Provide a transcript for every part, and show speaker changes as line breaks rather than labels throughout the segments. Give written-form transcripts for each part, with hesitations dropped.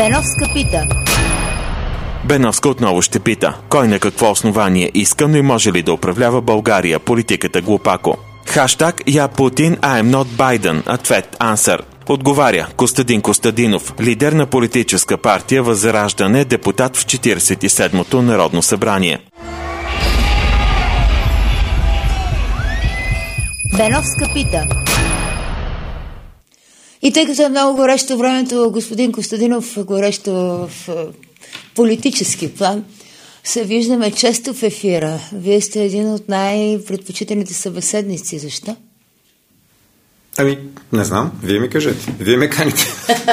Беновска пита.
Беновска отново ще пита. Кой на какво основание иска, но и може ли да управлява България? Политиката глупако. Хаштаг Я Путин, I am not Biden. Ответ Answer. Отговаря Костадин Костадинов, лидер на политическа партия Възраждане, депутат в 47-то Народно събрание.
Беновска пита. И тъй като е много горещо времето, господин Костадинов, горещо в политически план, се виждаме често в ефира. Вие сте един от най-предпочитаните събеседници. Защо?
Не знам. Вие ми кажете. Вие ме каните.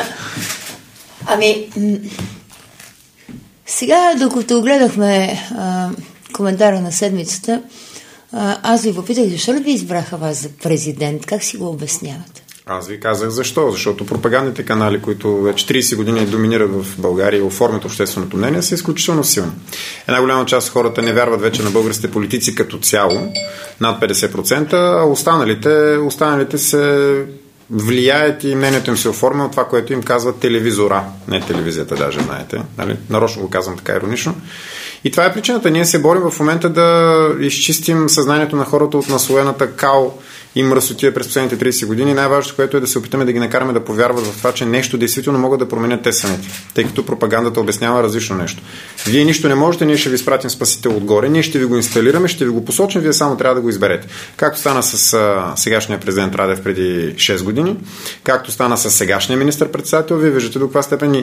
Сега, докато гледахме коментара на седмицата, аз ви попитах, защо ли ви избраха вас за президент? Как си го обяснявате?
Аз ви казах защо. Защото пропагандните канали, които вече 30 години доминират в България и оформят общественото мнение, са изключително силни. Една голяма част от хората не вярват вече на българските политици като цяло, над 50%, а останалите се влияят и мнението им се оформя от това, което им казва телевизора. Не телевизията даже, знаете. Нарочно го казвам така иронично. И това е причината. Ние се борим в момента да изчистим съзнанието на хората от наслоената кал и мръсотия през последните 30 години. Най-важното, което е да се опитаме да ги накараме да повярват в това, че нещо действително могат да променят те самите. Тъй като пропагандата обяснява различно нещо. Вие нищо не можете, ние ще ви спратим спасител отгоре, ние ще ви го инсталираме, ще ви го посочим, вие само трябва да го изберете. Както стана с сегашния президент Радев преди 6 години, както стана с сегашния министър-председател, вие виждате до каква степен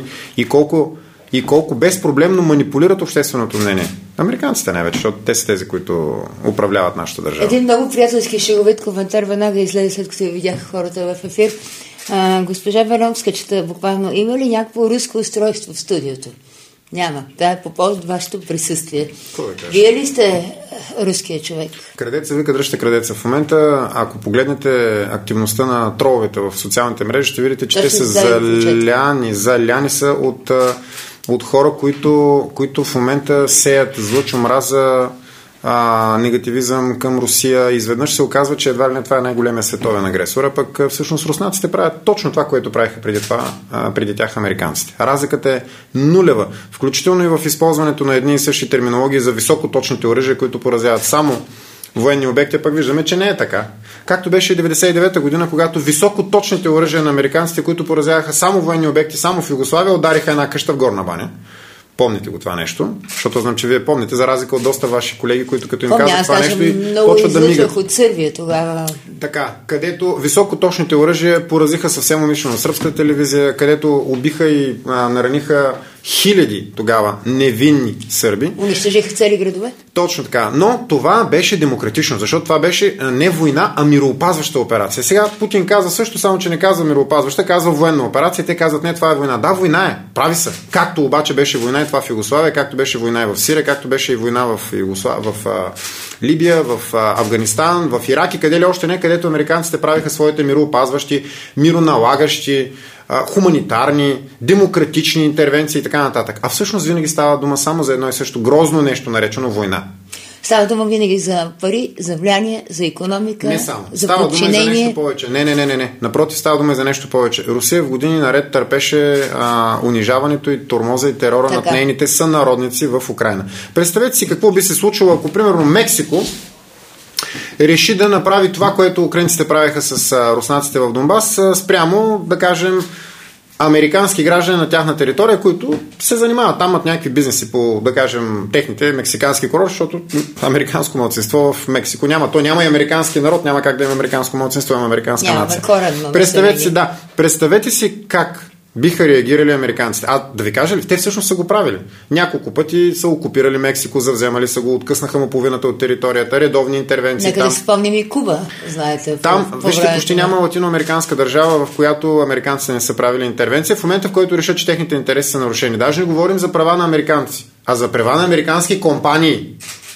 и колко безпроблемно манипулират общественото мнение. Американците най-вече, защото те са тези, които управляват нашата държава.
Един много приятелски шеговит коментар веднага излезе, след като видяха хората в ефир. Госпожа Беновска чета буквално, има ли някакво руско устройство в студиото? Няма. Да е по повод вашето присъствие. Вие ли сте руският човек?
Крадеца вика, дръжте крадеца. В момента, ако погледнете активността на троловете в социалните мрежи, ще видите, че те са заляни са от хора, които в момента сеят злъч, омраза, негативизъм към Русия. Изведнъж се оказва, че едва ли не това е най-големия световен агресор, а пък всъщност руснаците правят точно това, което правиха преди тях американците. Разликата е нулева, включително и в използването на едни и същи терминологии за високоточните оръжия, които поразяват само военни обекти, пък виждаме, че не е така. Както беше и 1999 година, когато високоточните оръжия на американците, които поразяваха само военни обекти, само в Югославия, удариха една къща в Горна баня. Помните го това нещо, защото знам, че вие помните, за разлика от доста ваши колеги, които като им казват това нещо и почват да мигат.
От Сърбия тогава.
Така, където високоточните оръжия поразиха съвсем умишлено сръбската телевизия, където убиха и нараниха хиляди тогава невинни сърби.
Унищожиха цели градове?
Точно така. Но това беше демократично, защото това беше не война, а мироопазваща операция. Сега Путин казва също, само че не казва мироопазваща, казва военна операция. Те казват, не, това е война. Да, война е. Прави са. Както обаче беше война и това в Югославия, както беше война и в Сирия, както беше и война в Либия, в Афганистан, в Ирак и къде ли още не, където американците правиха своите мироопазващи, мироналагащи, хуманитарни, демократични интервенции и така нататък. А всъщност винаги става дума само за едно и също грозно нещо, наречено война.
Става дума винаги за пари, за влияние, за икономика,
не само.
за
става
подчинение.
Дума и за нещо повече. Не. Напротив, става дума и за нещо повече. Русия в години наред търпеше унижаването и тормоза и терора над нейните сънародници в Украйна. Представете си какво би се случило, ако примерно Мексико реши да направи това, което украинците правеха с руснаците в Донбас, спрямо, да кажем, американски граждани на тяхна територия, които се занимават там от някакви бизнеси по, да кажем, техните мексикански курорти, защото американско малцинство в Мексико няма. То няма и американски народ, няма как да има американско малцинство, има американска нация. Представете си как биха реагирали американците. Да ви кажа ли? Те всъщност са го правили. Няколко пъти са окупирали Мексико, завземали са го, откъснаха му половината от територията, редовни интервенции.
Нека да си спомним и Куба, знаете.
Там, вижте, почти няма латиноамериканска държава, в която американците не са правили интервенция, в момента, в който решат, че техните интереси са нарушени. Даже не говорим за права на американци, а за права на американски компании.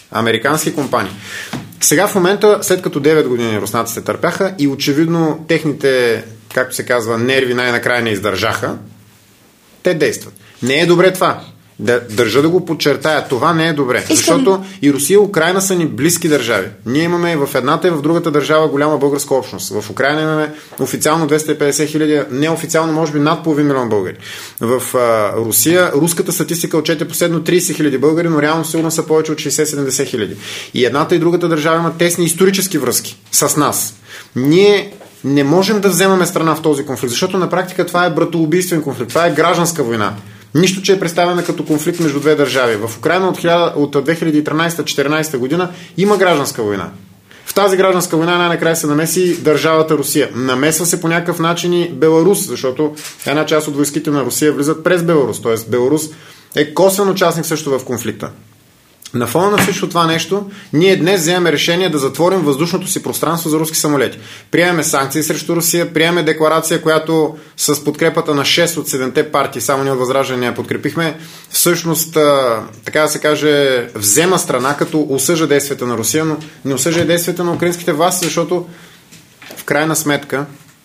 Сега в момента, след като 9 години руснаците търпяха и очевидно техните, както се казва, нерви най-накрая не издържаха, те действат. Не е добре това. Държа да го подчертая. Това не е добре. Защото и Русия и Украйна са ни близки държави. Ние имаме в едната и в другата държава голяма българска общност. В Украйна имаме официално 250 хиляди, неофициално може би над половин милион българи. В Русия, руската статистика отчете последно 30 хиляди българи, но реално сигурно са повече от 60-70 хиляди. И едната и другата държава имат тесни исторически връзки с нас. Ние не можем да вземаме страна в този конфликт, защото на практика това е братоубийствен конфликт, това е гражданска война. Нищо, че е представена като конфликт между две държави. В Украйна от 2013-2014 година има гражданска война. В тази гражданска война най-накрая се намеси държавата Русия. Намесва се по някакъв начин и Беларус, защото една част от войските на Русия влизат през Беларус. Т.е. Беларус е косвен участник също в конфликта. На фона на всичко това нещо, ние днес вземаме решение да затворим въздушното си пространство за руски самолети. Приемаме санкции срещу Русия, приемаме декларация, която с подкрепата на 6 от 7-те партии, само ние от Възраждане я подкрепихме, всъщност, така да се каже, взема страна, като осъжда действията на Русия, но не осъжда действията на украинските власти, защото в крайна сметка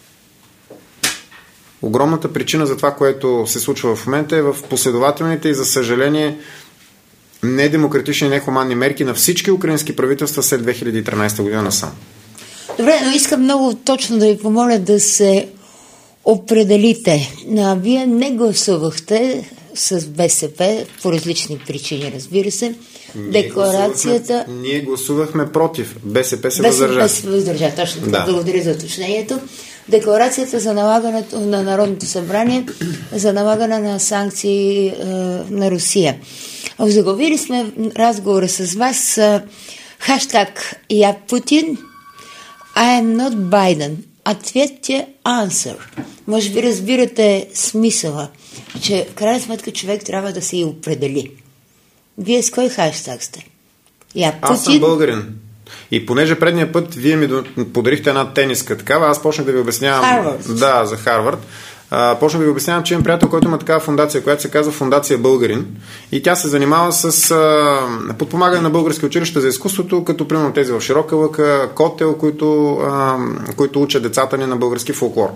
огромната причина за това, което се случва в момента е в последователните и, за съжаление, недемократични и нехуманни мерки на всички украински правителства след 2013 година насам.
Добре, но искам много точно да ви помоля да се определите. Вие не гласувахте с БСП по различни причини, разбира се. Декларацията...
Ние гласувахме против. БСП се въздържа.
БСП се въздържа, точно така. Да. Благодаря за уточнението. Декларацията за налагането на Народното събрание за налагане на санкции на Русия. Озаглавили сме разговора с вас хаштаг Я Путин, I am not Biden. Ответьте answer. Може би разбирате смисъла, че в крайна сметка човек трябва да се и определи. Вие с кой хаштаг сте? Я Путин?
Аз съм българин. И понеже предния път вие ми подарихте една тениска такава, аз почнах да ви обяснявам...
Харвард.
Да, за Харвард. Почнах да ви обяснявам, че имам приятел, който има такава фондация, която се казва Фондация Българин. И тя се занимава с подпомагане на български училища за изкуството, като примерно тези в Широка лъка, Котел, които учат децата ни на български фолклор.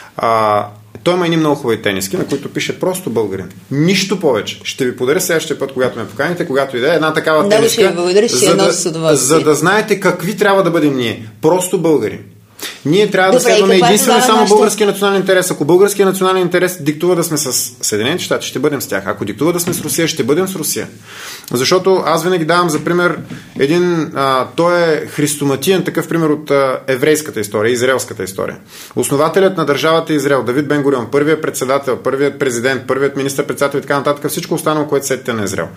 Той има и много хубави тениски, на които пише просто българин. Нищо повече. Ще ви подаря следващия път, когато ме поканите, когато иде една такава тениска, за да знаете какви трябва да бъдем ние. Просто българи. Ние трябва да следваме единствено и само българския национален интерес. Ако българския национален интерес диктува да сме с Съединените щати, ще бъдем с тях. Ако диктува да сме с Русия, ще бъдем с Русия. Защото аз винаги давам за пример той е христоматиен такъв пример от еврейската история, израелската история. Основателят на държавата Израел, Давид Бен Гурион, първият председател, първият президент, първият министър-председател и така нататък, всичко останало, което сетите на Израел.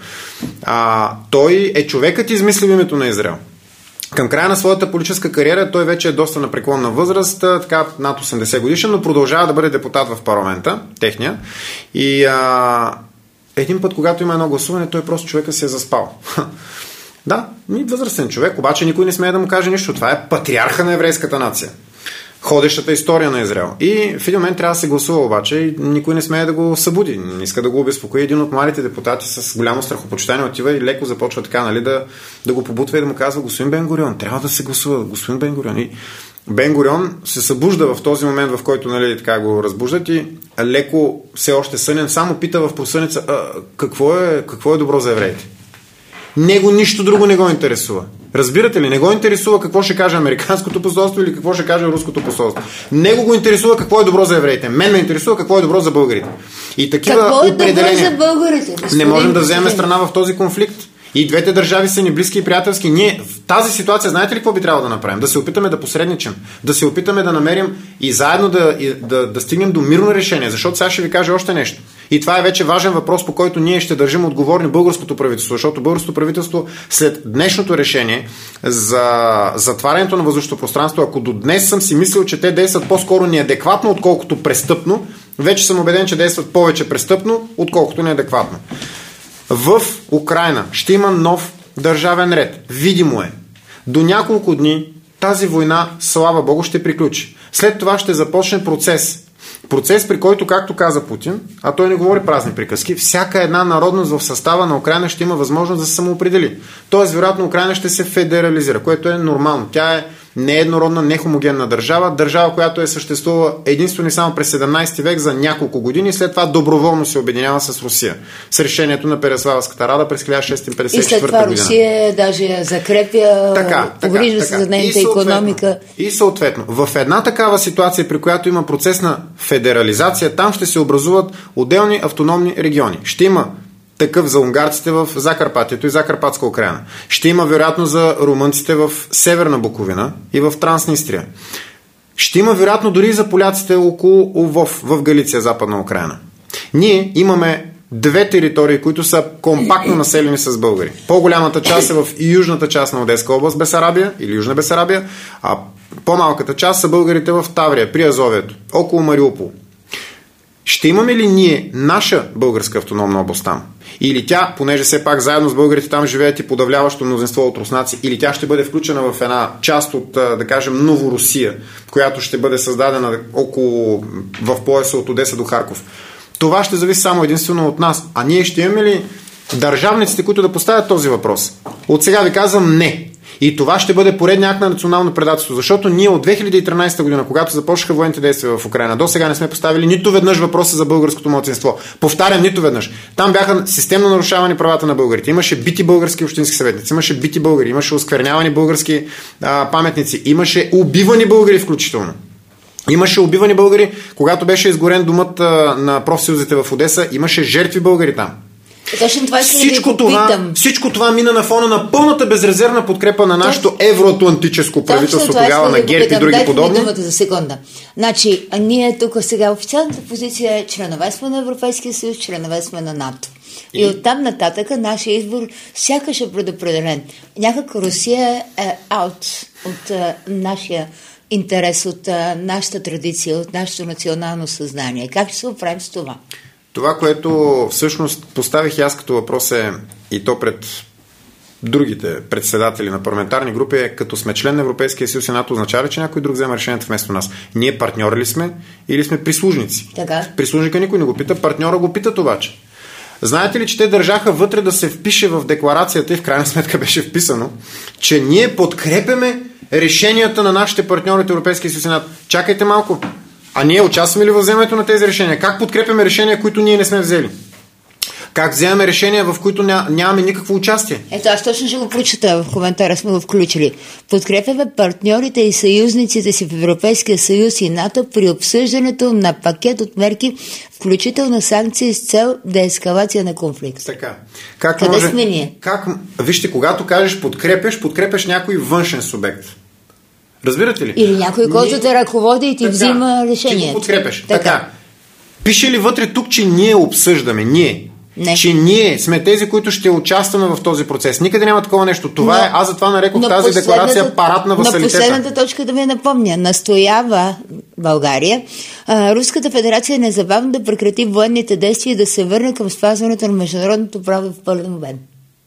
Той е човекът, измислил името на Израел. Към края на своята политическа кариера той вече е доста на преклонна възраст, така над 80 годишен, но продължава да бъде депутат в парламента, техния. И един път, когато има едно гласуване, той просто човека се е заспал. Да, възрастен човек, обаче никой не смее да му каже нищо. Това е патриарха на еврейската нация. Ходещата история на Израел. И в един момент трябва да се гласува обаче и никой не смее да го събуди. Не иска да го обезпокои. Един от младите депутати с голямо страхопочитание отива и леко започва така, нали, да го побутва и да му казва: господин Бен Гурион, трябва да се гласува, господин Бен Гурион. И Бен Гурион се събужда в този момент, в който, нали, така го разбуждат и леко все още сънен, само пита в просъница: какво е добро за евреите? Него нищо друго не го интересува. Разбирате ли? Не го интересува какво ще каже американското посолство или какво ще каже руското посолство. Него го интересува какво е добро за евреите. Мен ме интересува какво е добро за българите. И такива
какво е
определения.
Добро за българите?
Не можем да вземем страна в този конфликт. И двете държави са ни близки и приятелски. Ние в тази ситуация, знаете ли какво би трябвало да направим? Да се опитаме да посредничим. Да се опитаме да намерим и заедно да стигнем до мирно решение. Защото сега ще ви кажа още нещо. И това е вече важен въпрос, по който ние ще държим отговорни българското правителство. Защото българското правителство след днешното решение за затварянето на въздушното пространство, ако до днес съм си мислил, че те действат по-скоро неадекватно, отколкото престъпно, вече съм убеден, че действат повече престъпно, отколкото неадекватно. В Украйна ще има нов държавен ред. Видимо е. До няколко дни тази война, слава Богу, ще приключи. След това ще започне процес. Процес, при който, както каза Путин, а той не говори празни приказки, всяка една народност в състава на Украйна ще има възможност да се самоопредели. Тоест, вероятно, Украйна ще се федерализира, което е нормално. Тя е нееднородна, нехомогенна държава, която е съществувала единствено и само през 17 век за няколко години, след това доброволно се обединява с Русия. С решението на Переславската рада през 1654 година.
И след това Русия даже закрепя, погрижва се за нейната икономика.
И съответно, в една такава ситуация, при която има процес на федерализация, там ще се образуват отделни автономни региони. Ще има такъв за унгарците в Закарпатието и Закарпатска Украйна. Ще има вероятно за румънците в Северна Буковина и в Транснистрия. Ще има вероятно дори и за поляците около Лвов в Галиция, Западна Украйна. Ние имаме две територии, които са компактно населени с българи. По-голямата част е в южната част на Одеска област, Бесарабия или Южна Бесарабия, а по-малката част са българите в Таврия, при Азовието, около Мариупол. Ще имаме ли ние наша българска автономна област там? Или тя, понеже все пак заедно с българите там живеят и подавляващо мнозинство от руснаци, или тя ще бъде включена в една част от, да кажем, Новорусия, която ще бъде създадена в пояса от Одеса до Харков. Това ще зависи само единствено от нас. А ние ще имаме ли държавниците, които да поставят този въпрос? От сега ви казвам не. И това ще бъде поредния акт на национално предателство, защото ние от 2013 година, когато започнаха военните действия в Украйна, до сега не сме поставили нито веднъж въпроса за българското малцинство. Повтарям, нито веднъж. Там бяха системно нарушавани правата на българите. Имаше бити български общински съветници, имаше бити българи, имаше осквернявани български паметници, имаше убивани българи включително. Имаше убивани българи, когато беше изгорен домът на профсъюзите в Одеса, имаше жертви българи там.
Точно това
всичко това мина на фона на пълната безрезервна подкрепа на нашето евроатлантическо правителство тогава на ГЕРБ и други подобни.
Думата за секунда. Значи, ние тук сега официалната позиция е членове сме на Европейския съюз, членове сме на НАТО. И оттам нататък нашия избор сякаш е предопределен. Някак Русия е аут от нашия интерес, от нашата традиция, от нашето национално съзнание. Как ще се оправим с това?
Това, което всъщност поставих и аз като въпрос и то пред другите председатели на парламентарни групи е, като сме член на Европейския съюз и НАТО, означава ли, че някой друг взема решението вместо нас? Ние партньори ли сме или сме прислужници?
Така.
Прислужника никой не го пита, партньора го питат обаче. Знаете ли, че те държаха вътре да се впише в декларацията и в крайна сметка беше вписано, че ние подкрепяме решенията на нашите партньори от Европейския съюз и НАТО. Чакайте малко. А ние участваме ли в вземането на тези решения? Как подкрепяме решения, които ние не сме взели? Как вземаме решения, в които нямаме никакво участие?
Ето, аз точно ще го прочета, в коментара сме го включили. Подкрепяме партньорите и съюзниците си в Европейския съюз и НАТО при обсъждането на пакет от мерки, включително санкции с цел деескалация на конфликт.
Така.
Къде сме ние?
Вижте, когато кажеш подкрепяш някой външен субект. Разбирате ли?
Или някой, който те ръководи и ти взима решението.
Ти го подкрепяш. Така. Пише ли вътре тук, че ние обсъждаме?
Не.
Че ние сме тези, които ще участваме в този процес. Никъде няма такова нещо. Това аз затова нарекох тази декларация парад на васалитета.
На последната точка да ви напомня. Настоява България Руската федерация незабавно да прекрати военните действия и да се върне към спазването на международното право в пълен обем.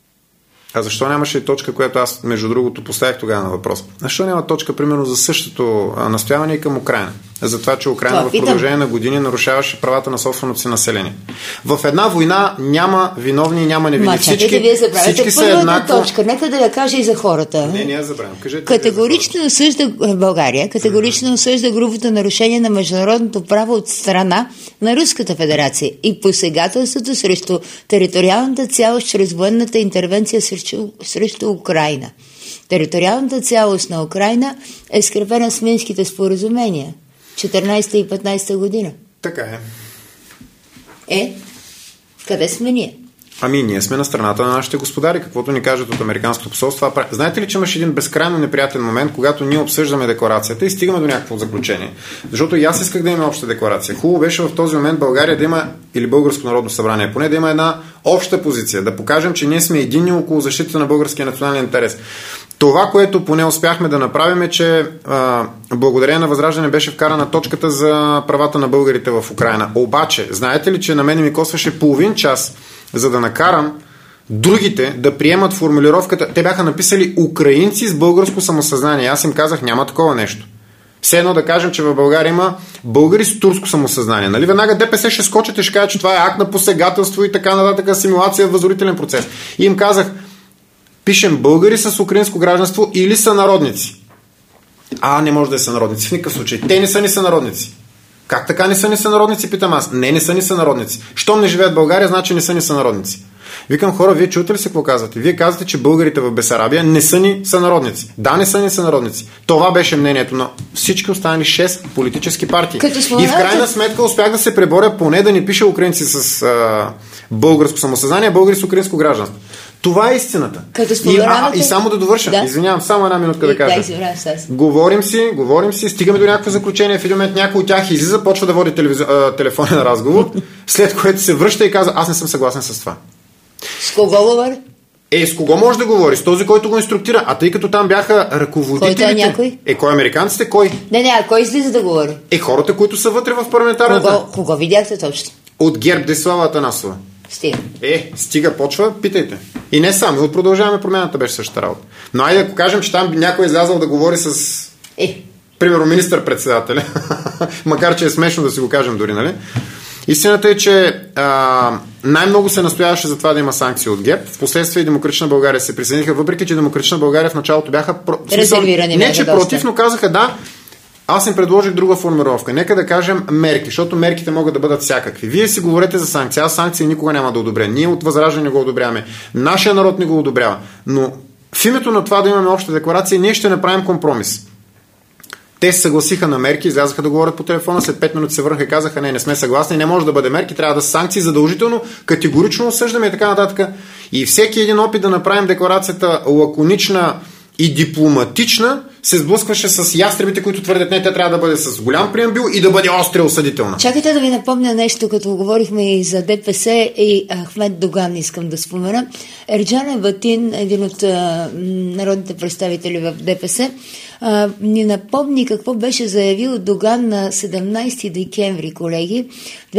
А защо нямаше и точка, която аз, между другото, поставих тогава на въпрос? Защо няма точка, примерно, за същото настояване и към Украйна? За това, че Украйна в продължение на години нарушаваше правата на собственото си население. В една война няма виновни и няма невинни. Всички са еднакво.
Точка. Нека да я кажа и за хората.
Не я забравям.
Категорично осъжда България, осъжда грубото нарушение на международното право от страна на Руската федерация и посегателството срещу териториалната цялост чрез военната интервенция срещу Украйна. Териториалната цялост на Украйна е скрепена с Минските споразумения 14 и 15 година.
Така е.
Къде сме ние?
Ами, ние сме на страната на нашите господари, каквото ни кажат от американското посолство. Знаете ли, че имаш един безкрайно неприятен момент, когато ние обсъждаме декларацията и стигаме до някакво заключение? Защото и аз исках да има обща декларация. Хубаво беше в този момент България да има, или Българско народно събрание, поне да има една обща позиция, да покажем, че ние сме единни около защита на българския национален интерес. Това, което поне успяхме да направим е, че благодарение на Възраждане беше вкарана точката за правата на българите в Украйна. Обаче, знаете ли, че на мен ми костваше половин час, за да накарам другите да приемат формулировката. Те бяха написали украинци с българско самосъзнание. Аз им казах, няма такова нещо. Все едно да кажем, че в България има българи с турско самосъзнание. Нали? Веднага ДПС ще скочат и ще кажат, че това е акт на посегателство и така нататък, асимилация, възродителен процес. И им казах, пишем българи с украинско гражданство или са народници. Не може да е сънародници. В никакъв случай. Те не са ни сънародници. Как така не са ни сънародници, питам аз. Не са ни сънародници. Щом не живеят в България, значи не са ни сънародници. Викам, хора, вие чуете ли се какво казвате? Вие казвате, че българите в Бесарабия не са ни сънародници. Да, не са ни сънародници. Това беше мнението на всички останали 6 политически партии. И в крайна сметка успях да се преборя поне да не пише украинци с българско самосъзнание, българи с украинско гражданство. Това е истината. И само да довърша. Да? Извинявам, само една минутка да кажа. Говорим си, стигаме до някакво заключение. В един момент някой от тях излиза, почва да води телефонен разговор, след което се връща и казва, аз не съм съгласен с това.
С кого говори?
С кого може да говори? С този, който го инструктира. А тъй като там бяха ръководителите...
Кой е някой?
Кой американците? Кой?
Кой излиза да говори?
Хората, които са вътре в парламентарната.
Кого видяхте точно?
От ГЕРБ Десислава Атанасова. Стига, почва, питайте. И не само, от Продължаваме промяната беше същата работа. Но айде, ако кажем, че там някой е излязъл да говори с... примерно министър-председателя, макар че е смешно да си го кажем дори, нали? Истината е, че най-много се настояваше за това да има санкции от ГЕРБ. Впоследствие и Демократична България се присъединиха, въпреки че Демократична България в началото бяха
резервирани.
Не, че против, но казаха да. Аз им предложих друга формировка. Нека да кажем мерки, защото мерките могат да бъдат всякакви. Вие си говорите за санкции. Аз санкции никога няма да одобря. Ние от Възраждане не го одобряваме. Нашия народ не го одобрява. Но в името на това да имаме обща декларация, ние ще направим компромис. Те се съгласиха на мерки, излязаха да говорят по телефона, след 5 минути се върнаха и казаха, не сме съгласни, не може да бъде мерки, трябва да са санкции, задължително, категорично осъждаме и така нататък. И всеки един опит да направим декларацията лаконична и дипломатична се сблъскваше с ястребите, които твърдят, не, тя трябва да бъде с голям преамбюл и да бъде остро осъдителна.
Чакайте да ви напомня нещо, като говорихме и за ДПС и Ахмед Доган, искам да спомена. Ерджан Ебатин, един от народните представители в ДПС, ни напомни какво беше заявил Доган на 17 декември, колеги,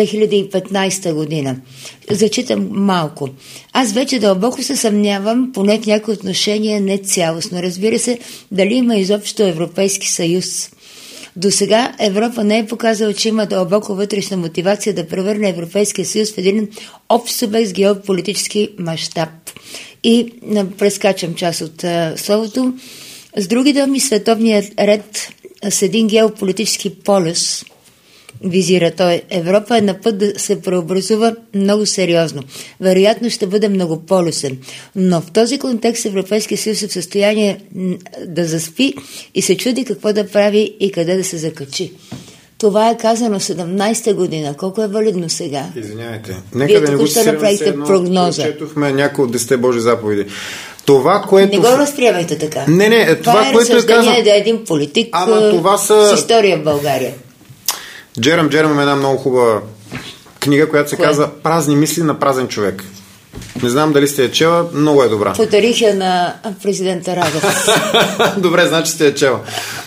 2015 година. Зачитам малко. Аз вече дълбоко се съмнявам, поне в някои отношения не цялостно. Разбира се, дали има изобщо Европейски съюз. До сега Европа не е показала, че има дълбоко вътрешна мотивация да превърне Европейския съюз в един общ субект с геополитически мащаб. И прескачам част от словото. С други думи, световният ред с един геополитически полюс, визира той, Европа е на път да се преобразува много сериозно. Вероятно ще бъде многополюсен. Но в този контекст Европейския съюз е в състояние да заспи и се чуди какво да прави и къде да се закачи. Това е казано 17-та година. Колко е валидно сега?
Извинявайте. Нека да не го
направите прогноза.
Четохме някои от 10 Божи заповеди. Това, което...
Не го разприемайте така.
Това, което е казано...
да е един политик с история в България.
Джерам е една много хубава книга, която се казва "Празни мисли на празен човек". Не знам дали сте я чела, много е добра.
Подариха на президента Радев.
Добре, значи сте я чела.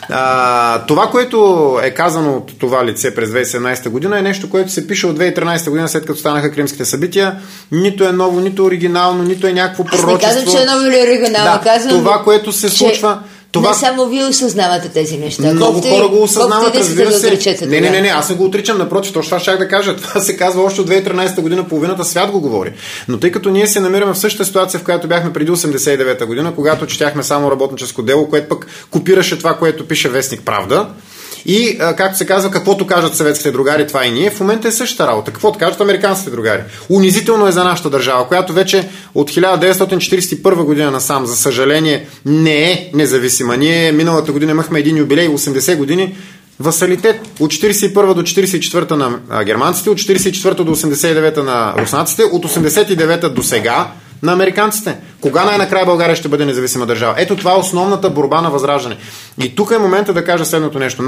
Това, което е казано от това лице през 2017 година е нещо, което се пише от 2013 година, след като станаха кримските събития. Нито е ново, нито оригинално, нито е някакво пророчество.
Аз не казвам, че е ново или оригинално. Казвам,
това, което се случва...
Не само вие осъзнавате тези неща.
Много хора го осъзнават, разбира се. Не, аз не го отричам, напротив, точно това щях да кажа. Това се казва още от 2013 година, половината свят го говори. Но тъй като ние се намираме в същата ситуация, в която бяхме преди 89 година, когато четяхме само работническо дело, което пък копираше това, което пише вестник Правда. И, както се казва, каквото кажат съветските другари, това и ние. В момента е същата работа. Каквото кажат американските другари. Унизително е за нашата държава, която вече от 1941 година насам, за съжаление, не е независима. Ние миналата година имахме един юбилей, 80 години, васалитет. От 41 до 44 на германците, от 44 до 89 на руснаците, от 89 до сега на американците. Кога най-накрая България ще бъде независима държава? Ето това е основната борба на Възраждане. И тук е момента да кажа следното нещо.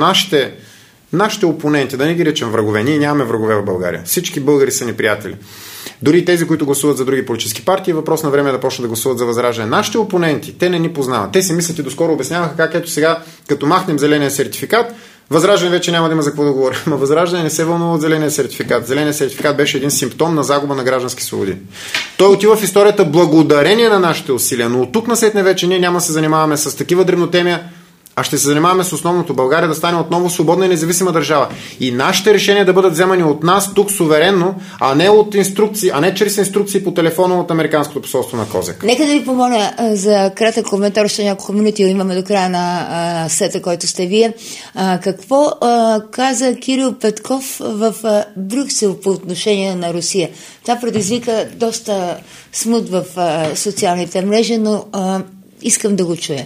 Нашите опоненти, да не ги речем врагове, ние нямаме врагове в България. Всички българи са ни приятели. Дори тези, които гласуват за други политически партии, въпрос на време е да почнат да гласуват за Възраждане. Нашите опоненти, те не ни познават. Те си мислят и доскоро обясняваха как ето сега, като махнем зеления сертификат, Възраждане вече няма да има за какво да говорим. Но Възраждане не се вълнува от зеления сертификат. Зеления сертификат беше един симптом на загуба на граждански свободи. Той отива в историята благодарение на нашите усилия, но от тук насетне вече ние няма да се занимаваме с такива дребнотемия, а ще се занимаваме с основното: България да стане отново свободна и независима държава. И нашите решения да бъдат вземани от нас тук суверенно, а не от инструкции, а не чрез инструкции по телефона от Американското посолство на Козак.
Нека да ви помоля за кратък коментар, ще няколко минути имаме до края на сета, който сте вие. Какво каза Кирил Петков в Брюксел по отношение на Русия? Това предизвика доста смут в социалните мрежи, но искам да го чуя.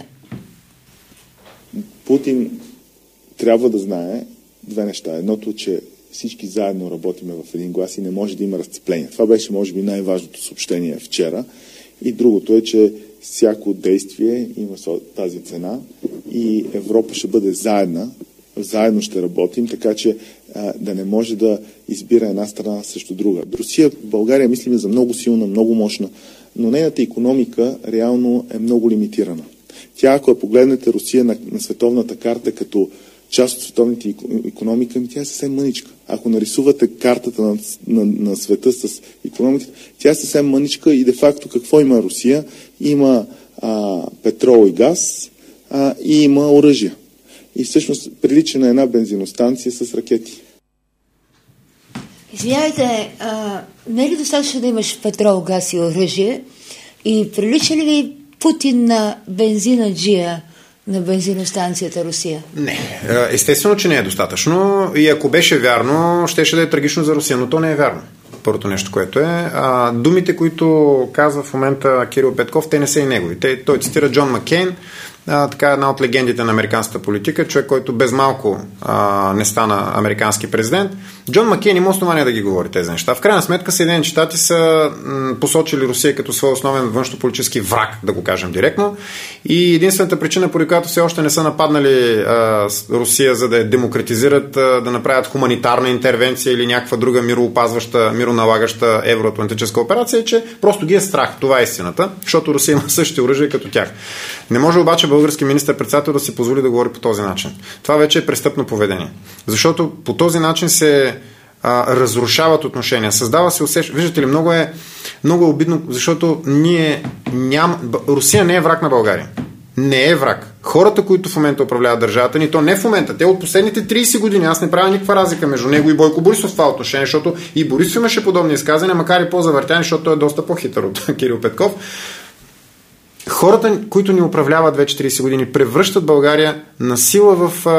Путин трябва да знае две неща. Едното, че всички заедно работиме в един глас и не може да има разцепление. Това беше, може би, най-важното съобщение вчера. И другото е, че всяко действие има тази цена и Европа ще бъде заедно ще работим, така че да не може да избира една страна срещу друга. Русия, България, мислим за много силна, много мощна, но нейната икономика реално е много лимитирана. Тя, ако погледнете Русия на световната карта като част от световните икономика, тя е съвсем мъничка. Ако нарисувате картата на света с икономиката, тя е съвсем мъничка и де-факто какво има Русия? Има петрол и газ и има оръжие. И всъщност прилича на една бензиностанция с ракети.
Извинявайте, не е ли достатъчно да имаш петрол, газ и оръжие? И прилича ли ви Путин на бензинаджия на бензиностанцията Русия?
Не. Естествено, че не е достатъчно. И ако беше вярно, щеше да е трагично за Русия, но то не е вярно. Първото нещо, което е. Думите, които казва в момента Кирил Петков, те не са и негови. Той цитира Джон Маккейн, така една от легендите на американската политика, човек, който без малко не стана американски президент. Джон Маккейн има основание да ги говори тези неща. В крайна сметка Съединените щати са посочили Русия като свой основен външнополитически враг, да го кажем директно. И единствената причина, поради която все още не са нападнали Русия, за да я демократизират, да направят хуманитарна интервенция или някаква друга мироналагаща евроатлантическа операция, е, че просто ги е страх. Това е истината, защото Русия има същите оръжия като тях. Не може обаче български министър-председател да си позволи да говори по този начин. Това вече е престъпно поведение. Защото по този начин се разрушават отношения. Създава се усещане. Виждате ли, много е обидно, защото Русия не е враг на България. Не е враг. Хората, които в момента управляват държавата ни, то не в момента, те от последните 30 години, аз не правя никаква разлика между него и Бойко Борисов в това отношение, защото и Борисов имаше подобни изказания, макар и по-завъртяни, защото той е доста по-хитър от Кирил Петков. Хората, които ни управляват вече 30 години, превръщат България на сила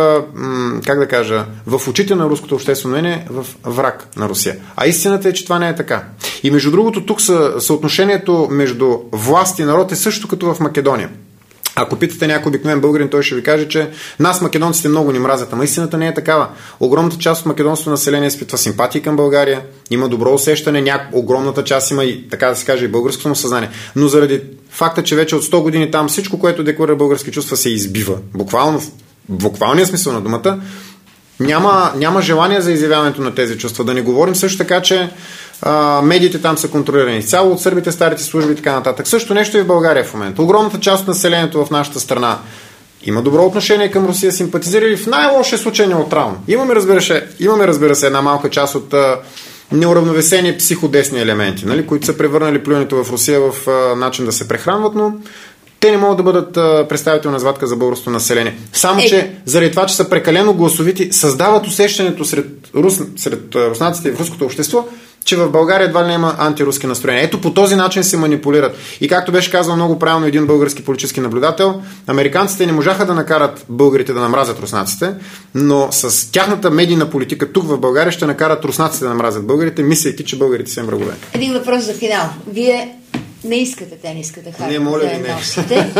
в очите на руското обществено мнение в враг на Русия. А истината е, че това не е така. И между другото, тук съотношението между власт и народ е също като в Македония. Ако питате някой обикновен българин, той ще ви каже, че нас македонците много ни мразят, ама истината не е такава. Огромната част от македонското население изпитва симпатии към България, има добро усещане, огромната част има и, така да се каже, и българското съзнание. Но заради факта, че вече от 100 години там всичко, което декларира български чувства, се избива. Буквално, в буквалния смисъл на думата, няма желание за изявяването на тези чувства. Да не говорим също така, че медиите там са контролирани изцяло от сърбите, старите служби и така нататък. Също нещо и в България в момента. Огромната част от населението в нашата страна има добро отношение към Русия, симпатизирали в най-лошия случай неутрално. Имаме, разбира се, една малка част от неуравновесени психодесни елементи, нали, които са превърнали плюването в Русия в начин да се прехранват, но те не могат да бъдат представителна звадка за българското население. Само, че заради това, че са прекалено гласовити, създават усещането сред руснаците и в руското общество, че в България едва ли има антируски настроения. Ето по този начин се манипулират. И както беше казал много правилно един български политически наблюдател, американците не можаха да накарат българите да намразят руснаците, но с тяхната медийна политика тук в България ще накарат руснаците да намразят българите, мислейки, че българите са им врагове.
Един въпрос за финал. Вие не искате тениската харта.
Не, моля ви,
да носите.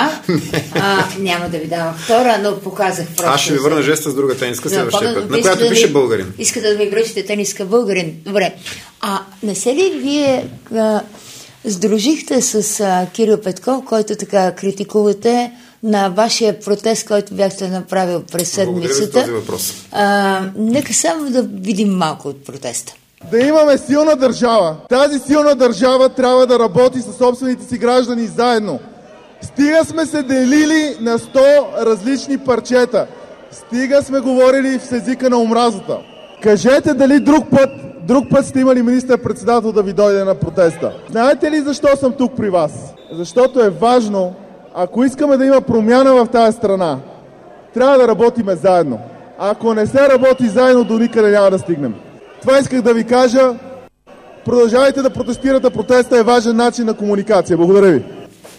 Няма да ви давам втора, но показах просто.
Аз ще ви върна жеста с друга тениска следващия път, на която пише българин.
Искате да ми връчите тениска българин. Добре. Не се ли вие сдружихте с Кирил Петков, който така критикувате на вашия протест, който бяхте направил през седмицата?
Благодаря за този въпрос.
Нека само да видим малко от протеста.
Да имаме силна държава. Тази силна държава трябва да работи със собствените си граждани заедно. Стига сме се делили на 100 различни парчета. Стига сме говорили с езика на омразата. Кажете дали друг път сте имали министър-председател да ви дойде на протеста. Знаете ли защо съм тук при вас? Защото е важно, ако искаме да има промяна в тази страна, трябва да работиме заедно. Ако не се работи заедно, до никъде няма да стигнем. Това исках да ви кажа. Продължавайте да протестирате. Протеста е важен начин на комуникация. Благодаря ви.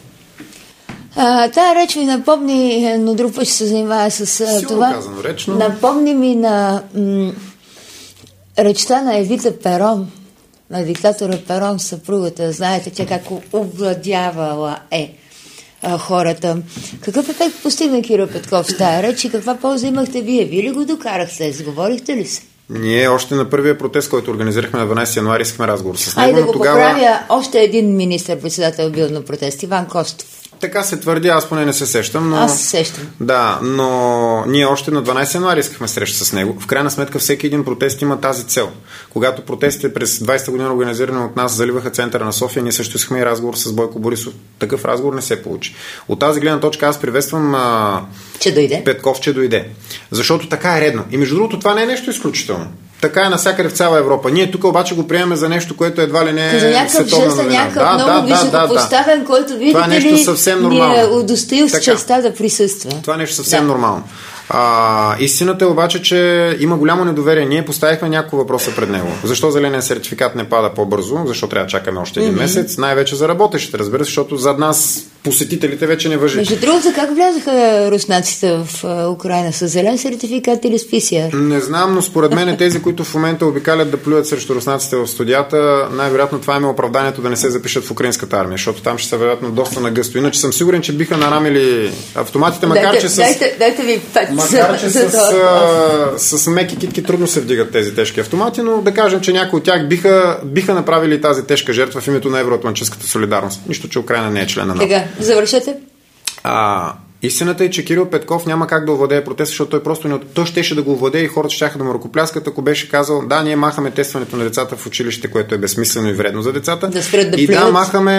Тая реч ми напомни, но друг път ще се занимава с това.
Казано, реч, но...
Напомни ми на речта на Евита Перон, на диктатора Перон, съпругата. Знаете, тя как овладявала хората. Какъв ефект постигна Кирил Петков в тая реч и каква полза имахте вие? Вие ли го докарахте? Сговорихте ли се?
Ние още на първия протест, който организирахме на 12 януари, искахме разговор с него.
Айде да го поправя, още един министър-председател бил на протест, Иван Костов.
Така се твърди, аз поне не се сещам. Но...
Аз се сещам.
Да, но ние още на 12 януари искахме среща с него. В крайна сметка всеки един протест има тази цел. Когато протестите през 20-та година, организирани от нас, заливаха центъра на София, ние също искахме и разговор с Бойко Борисов. Такъв разговор не се получи. От тази гледна точка аз приветствам Петков, че дойде. Защото така е редно. И между другото, това не е нещо изключително. Така е навсякъде в цяла Европа. Ние тук обаче го приемаме за нещо, което едва ли не е световна новина.
Много високопоставен, който видите ли ни е удостоил с честа да присъства.
Това е нещо съвсем нормално. Истината е обаче, че има голямо недоверие. Ние поставихме няколко въпроса пред него. Защо зеления сертификат не пада по-бързо? Защо трябва да чакаме още един месец? Най-вече за работещите, разбира се, защото зад нас посетителите вече не важи.
Между другото, как влязаха руснаците в Украйна? С зелен сертификат или с PCR?
Не знам, но според мен тези, които в момента обикалят да плюят срещу руснаците в студията, най-вероятно това е оправданието да не се запишат в украинската армия, защото там ще са вероятно доста нагъсто. Иначе съм сигурен, че биха нарамили автоматите, макар че
дайте ви пет.
Макар че с меки китки трудно се вдигат тези тежки автомати, но да кажем, че някои от тях биха направили тази тежка жертва в името на евроатлантическата солидарност. Нищо, че Украйна не е член на НАТО.
Сега, завършете.
Истината е, че Кирил Петков няма как да овладее протеста, защото той просто той щеше да го овладее и хората щяха да му ръкопляскат, ако беше казал, да, ние махаме тестването на децата в училище, което е безсмислено и вредно за децата.
Да спрят да плюят.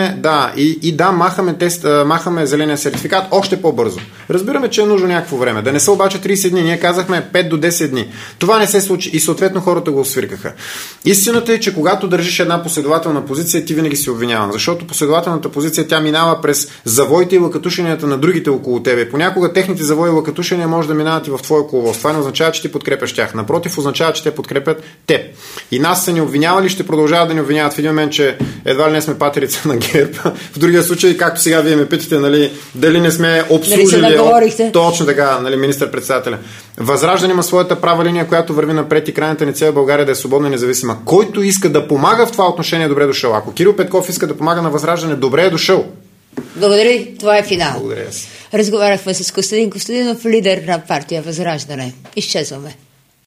Махаме зеления сертификат още по-бързо. Разбираме, че е нужно някакво време. Да не са обаче 30 дни. Ние казахме 5 до 10 дни. Това не се случи и съответно хората го освиркаха. Истината е, че когато държиш една последователна позиция, ти винаги си обвиняван, защото последователната позиция тя минава през завоите и лъкатушенията на другите около тебе. Понякога техните завои и лъкатушения може да минават и в твоя коловоз. Това не означава, че ти подкрепяш тях. Напротив, означава, че те подкрепят теб. И нас са ни обвинявали, ще продължават да ни обвиняват в един момент, че едва ли не сме патерица на ГЕРБ. В другия случай, както сега вие ме питате, дали не сме обслужили точно така, министър-председателя. Възраждане има своята права линия, която върви напред и крайната ни цел България да е свободна и независима. Който иска да помага в това отношение, добре дошъл. Ако Кирил Петков иска да помага на Възраждане, добре е дошъл.
Благодаря, това е финал.
Благодаря си.
Разговаряхме с Костадин Костадинов, лидер на партия Възраждане. Изчезваме.